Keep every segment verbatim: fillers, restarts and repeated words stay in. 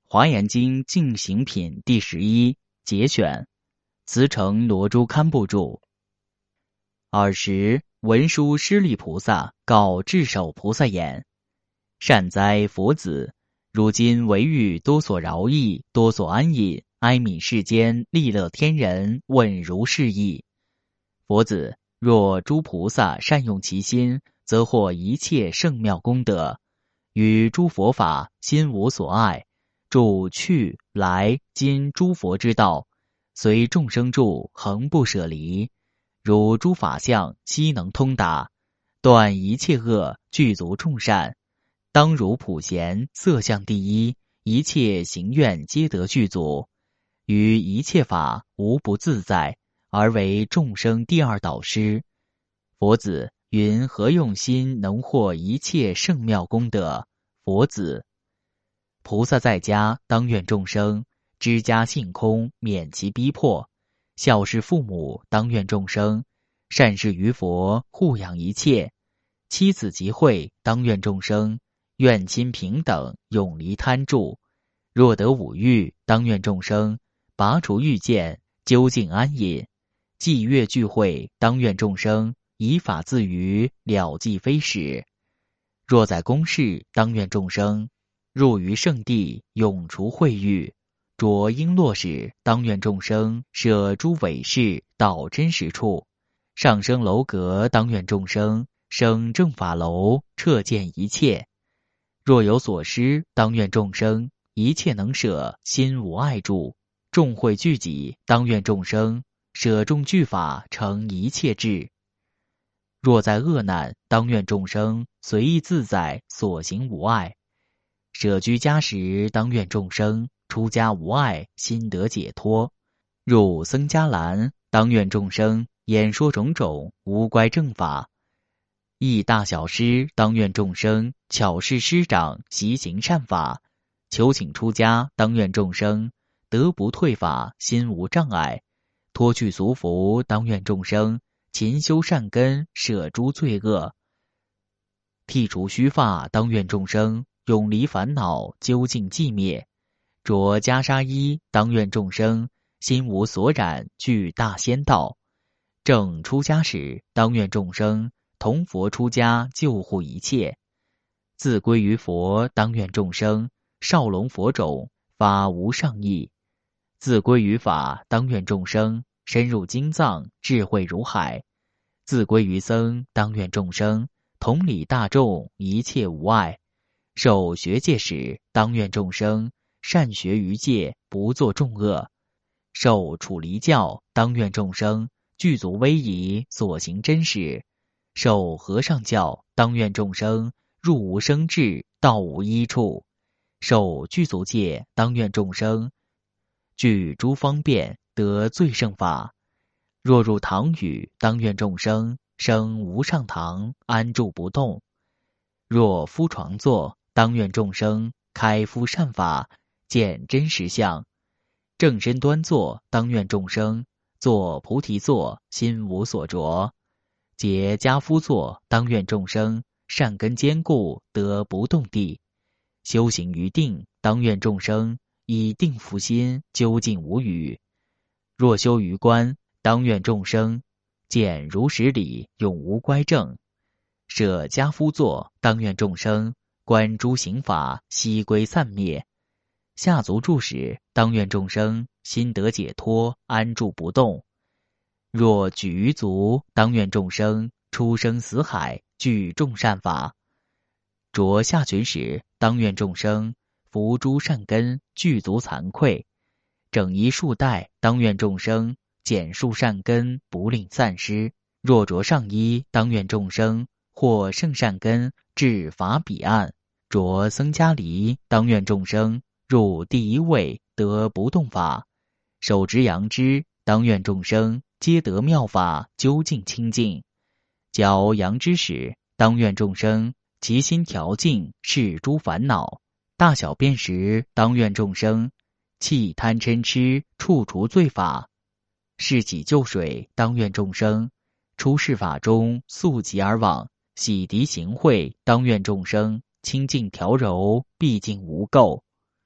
华严经净行品第十一节选，慈诚罗珠堪布著。尔时文殊师利菩萨告智首菩萨言：善哉佛子，如今唯欲多所饶益，多所安隐，哀悯世间利乐天人，问如是意。佛子，若诸菩萨善用其心，则获一切圣妙功德，于诸佛法心无所爱，住去来今诸佛之道，随众生住，恒不舍离。如诸法相悉能通达，断一切恶，具足众善。当如普贤色相第一，一切行愿皆得具足，于一切法无不自在，而为众生第二导师。佛子，云何用心能获一切圣妙功德？佛子，菩萨在家当愿众生知家性空，免其逼迫；孝事父母当愿众生善事于佛，护养一切；妻子集会当愿众生愿亲平等，永离贪著；若得五欲当愿众生拔除欲见，究竟安隐；祭月聚会当愿众生以法自娱，了即非始；若在公事当愿众生入于圣地，永除秽欲；着璎珞时当愿众生舍诸伪饰，到真实处；上升楼阁当愿众生生正法楼，彻见一切；若有所失当愿众生一切能舍，心无爱著；众会聚集当愿众生舍众具法，成一切智；若在恶难当愿众生随意自在，所行无碍；舍居家时当愿众生出家无碍，心得解脱；入僧伽蓝当愿众生演说种种无乖正法；议大小师当愿众生巧示师长，习行善法；求请出家当愿众生得不退法，心无障碍；脱去俗服当愿众生勤修善根，舍诸罪恶；剃除须发当愿众生永离烦恼，究竟寂灭；着袈裟衣当愿众生心无所染，具大仙道；正出家时当愿众生同佛出家，救护一切；自归于佛当愿众生少龙佛种，发无上意；自归于法当愿众生深入经藏，智慧如海；自归于僧当愿众生同理大众，一切无碍；受学戒时当愿众生善学于戒，不作众恶；受处离教当愿众生具足威仪，所行真实；受和尚教当愿众生入无生智，到无依处；受具足戒当愿众生具诸方便，得最胜法；若入堂宇当愿众生生无上堂，安住不动；若敷床坐当愿众生开敷善法，见真实相；正身端坐当愿众生坐菩提座，心无所着；结跏趺坐当愿众生善根坚固，得不动地；修行于定当愿众生以定伏心，究竟无语；若修于观当愿众生见如实理，永无乖正；舍跏趺坐当愿众生观诸行法，悉归散灭；下足住时当愿众生心得解脱，安住不动；若举于足当愿众生出生死海，具众善法；着下裙时当愿众生伏诸善根，具足惭愧；整衣束带当愿众生减数善根，不令散失；若着上衣当愿众生获圣善根，至法彼岸；着僧伽梨当愿众生入第一位，得不动法；手执杨枝当愿众生皆得妙法，究竟清净；嚼杨枝时当愿众生其心调静，是诸烦恼；大小便时当愿众生弃贪嗔痴，处除罪法；是己救水当愿众生出世法中，速疾而往；洗涤行秽当愿众生清净调柔，毕竟无垢；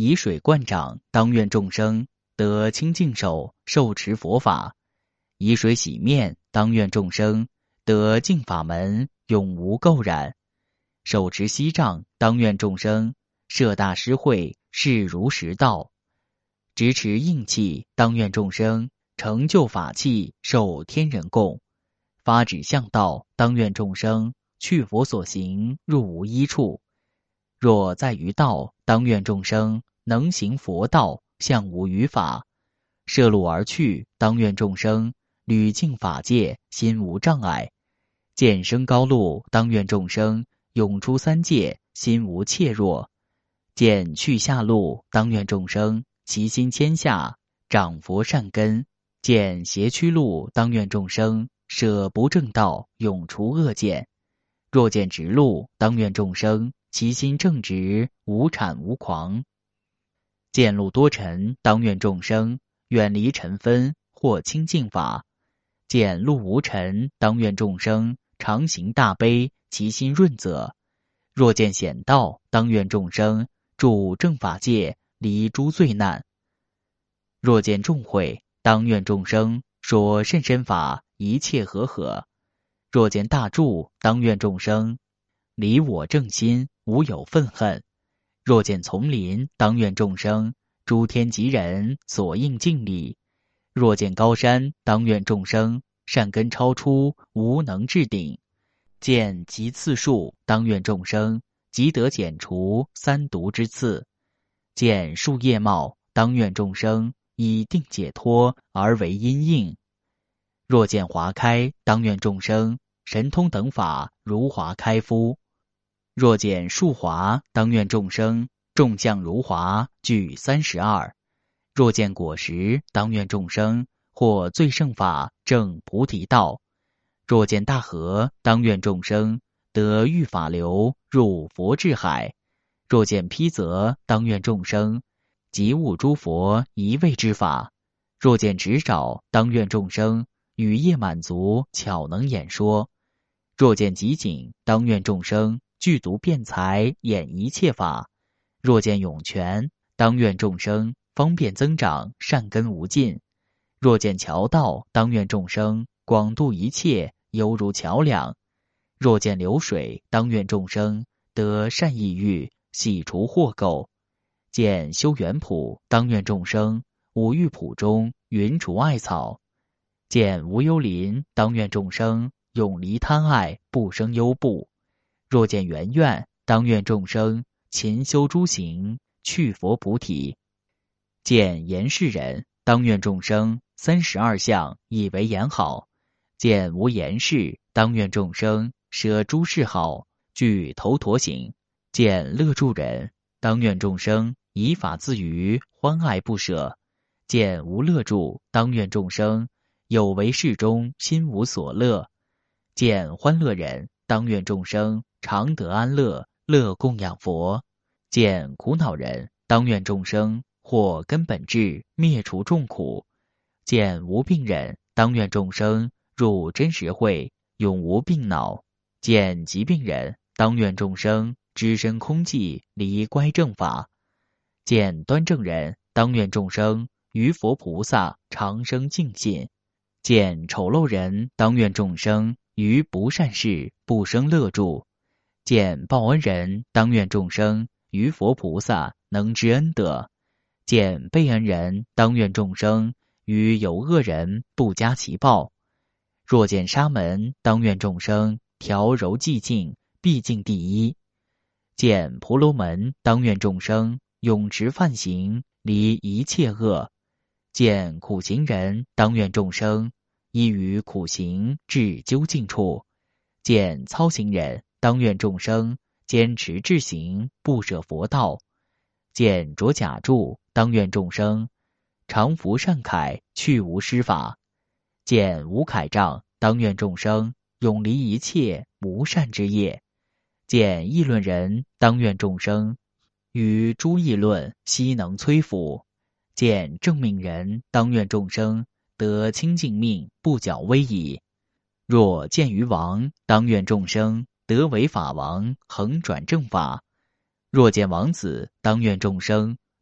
以水灌掌，当愿众生得清净手，受持佛法；以水洗面，当愿众生得净法门，永无垢染；手持锡杖，当愿众生摄大施惠，视如实道；执持应器，当愿众生成就法器，受天人供；发指向道，当愿众生去佛所行，入无一处；若在于道，当愿众生能行佛道，向无余法；摄路而去，当愿众生履净法界，心无障碍；见升高路，当愿众生永出三界，心无怯弱；见去下路，当愿众生其心谦下，长佛善根；见邪曲路，当愿众生舍不正道，永除恶见；若见直路，当愿众生其心正直，无谄无狂；见路多尘，当愿众生远离尘纷，获清净法；见路无尘，当愿众生常行大悲，其心润泽；若见险道，当愿众生住正法界，离诸罪难；若见众会，当愿众生说甚深法，一切和合；若见大助，当愿众生离我正心，无有愤恨；若见丛林，当愿众生诸天及人所应敬礼；若见高山，当愿众生善根超出，无能至顶；见极次数，当愿众生即得减除三毒之刺；见树叶茂，当愿众生以定解脱而为因应；若见华开，当愿众生神通等法如华开敷；若见树华，当愿众生众将如华具三十二；若见果实，当愿众生获最胜法正菩提道；若见大河，当愿众生得遇法流，入佛智海；若见披泽，当愿众生即悟诸佛一味之法；若见执爪，当愿众生语业满足，巧能演说；若见极景，当愿众生具足辩才，演一切法；若见涌泉，当愿众生方便增长，善根无尽；若见桥道，当愿众生广度一切，犹如桥梁；若见流水，当愿众生得善意欲，洗除祸垢；见修缘谱，当愿众生五欲谱中云除爱草；见无忧林，当愿众生永离贪爱，不生忧怖；若见圆愿，当愿众生勤修诸行，去佛菩提；见言事人，当愿众生三十二相以为言好；见无言事，当愿众生舍诸事好，具头陀行；见乐助人，当愿众生以法自娱，欢爱不舍；见无乐助，当愿众生有为事中，心无所乐；见欢乐人，当愿众生常得安乐，乐供养佛；见苦恼人，当愿众生获根本智，灭除众苦；见无病人，当愿众生入真实慧，永无病恼；见疾病人，当愿众生只身空寂，离乖正法；见端正人，当愿众生于佛菩萨长生净信；见丑陋人，当愿众生于不善事不生乐住；见报恩人，当愿众生于佛菩萨能知恩德；见被恩人，当愿众生于有恶人不加其报；若见沙门，当愿众生调柔寂静，毕竟第一；见婆罗门，当愿众生永持梵行，离一切恶；见苦行人，当愿众生依于苦行至究竟处；见操行人，当愿众生坚持至行，不舍佛道；见着甲住，当愿众生常服善铠，去无施法；见无铠杖，当愿众生永离一切无善之业；见议论人，当愿众生于诸议论悉能摧伏；见正命人，当愿众生得清净命，不矫威仪；若见于王，当愿众生得为法王，恒转正法；若见王子，当愿众生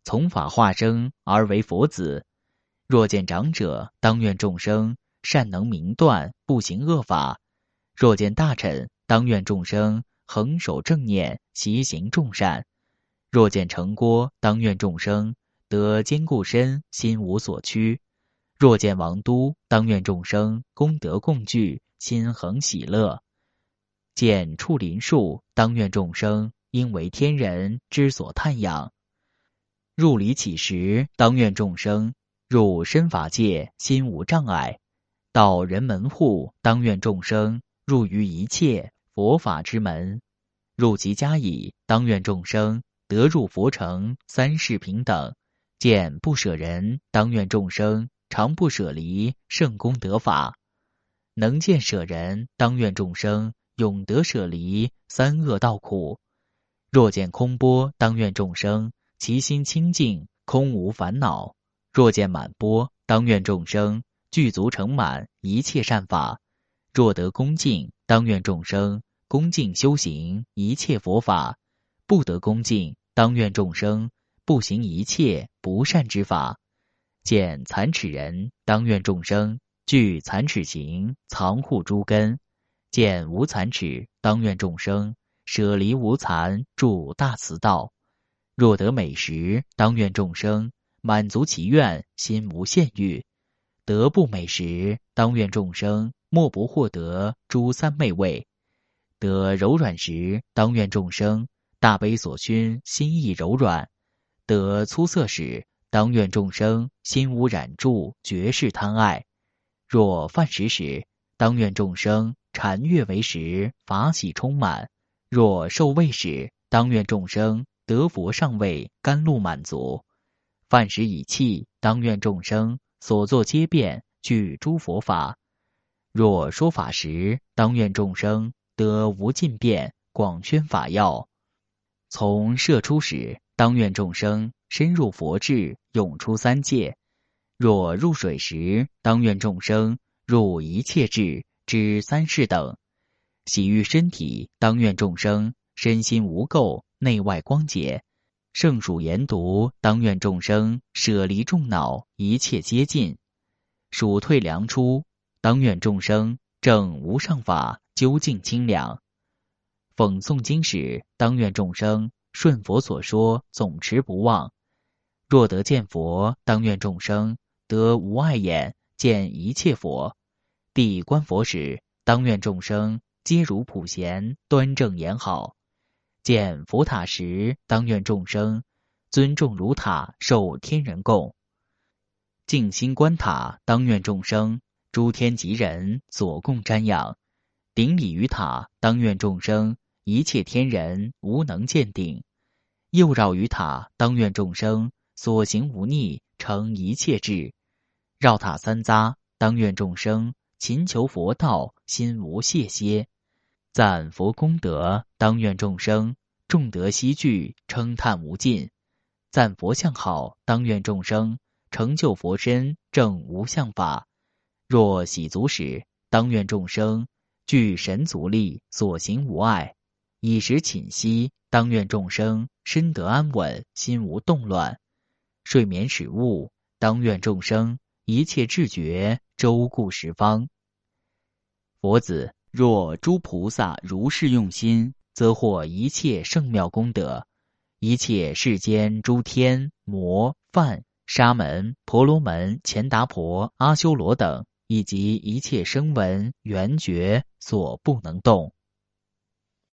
从法化生而为佛子。若见长者，当愿众生善能明断，不行恶法；若见大臣，当愿众生恒守正念，习行众善；若见城郭，当愿众生得坚固身，心无所屈；若见王都，当愿众生功德共聚，心恒喜乐；见处林树，当愿众生应为天人之所叹仰；入离起时，当愿众生入身法界，心无障碍；到人门户，当愿众生入于一切佛法之门；入其家矣，当愿众生得入佛城，三世平等；见不舍人，当愿众生常不舍离圣功德法；能见舍人，当愿众生永得舍离三恶道苦；若见空波，当愿众生其心清净，空无烦恼；若见满钵，当愿众生具足成满一切善法；若得恭敬，当愿众生恭敬修行一切佛法；不得恭敬，当愿众生不行一切不善之法；见残齿人，当愿众生具残齿行，藏护诸根；见无残齿，当愿众生舍离无残，住大慈道；若得美食，当愿众生满足其愿，心无限欲；得不美食，当愿众生莫不获得诸三昧味；得柔软时，当愿众生大悲所熏，心意柔软；得粗色时，当愿众生心无染著，绝世贪爱；若饭食时，当愿众生禅悦为食，法喜充满；若受味时，当愿众生得佛上位，甘露满足；饭食已弃，当愿众生所作皆变，具诸佛法；若说法时，当愿众生得无尽变，广宣法要；从射出时，当愿众生深入佛智，永出三界；若入水时，当愿众生入一切智，知三世等；洗浴身体，当愿众生身心无垢，内外光洁；圣属研读，当愿众生舍离众恼，一切皆尽；属退凉出，当愿众生证无上法，究竟清凉；讽诵经时，当愿众生顺佛所说，总持不忘；若得见佛，当愿众生得无碍眼，见一切佛；地观佛时，当愿众生皆如普贤，端正严好；见佛塔时，当愿众生尊重如塔，受天人供；静心观塔，当愿众生诸天及人所供瞻仰；顶礼于塔，当愿众生一切天人无能见顶；右绕于塔，当愿众生所行无逆，成一切智；绕塔三匝，当愿众生勤求佛道，心无懈歇；赞佛功德，当愿众生众德悉具，称叹无尽；赞佛相好，当愿众生成就佛身，证无相法；若喜足时，当愿众生具神足力，所行无碍；以时寝息，当愿众生身得安稳，心无动乱；睡眠始悟，当愿众生一切智觉，周顾十方。佛子，若诸菩萨如是用心，则获一切圣妙功德；一切世间诸天、魔、梵、沙门、婆罗门、乾达婆、阿修罗等，以及一切声闻缘觉所不能动。